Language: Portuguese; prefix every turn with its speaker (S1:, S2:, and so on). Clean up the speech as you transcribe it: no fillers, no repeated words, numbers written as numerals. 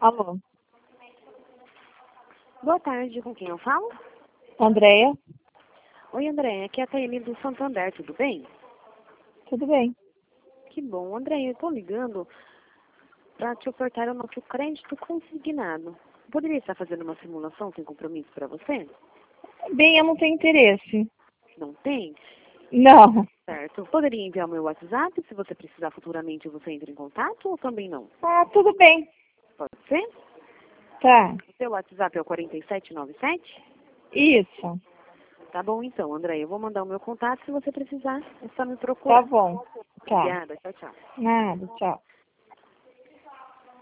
S1: Alô,
S2: Boa tarde, com quem eu falo?
S1: Andréia?
S2: Oi, André, aqui é a Taine do Santander, tudo bem?
S1: Tudo bem?
S2: Que bom, André, eu estou ligando para te ofertar o nosso crédito consignado. Poderia estar fazendo uma simulação sem compromisso para você?
S1: Bem, eu não tenho interesse.
S2: Não tem?
S1: Não.
S2: Certo. Poderia enviar o meu WhatsApp, se você precisar futuramente você entra em contato ou também não?
S1: Ah, tudo bem.
S2: Pode ser?
S1: Tá.
S2: O seu WhatsApp é o 4797?
S1: Isso.
S2: Tá bom então, André, eu vou mandar o meu contato, se você precisar, é só me
S1: Tá
S2: procurar.
S1: bom. Tá.
S2: Obrigada, tchau, tchau.
S1: Nada, tchau.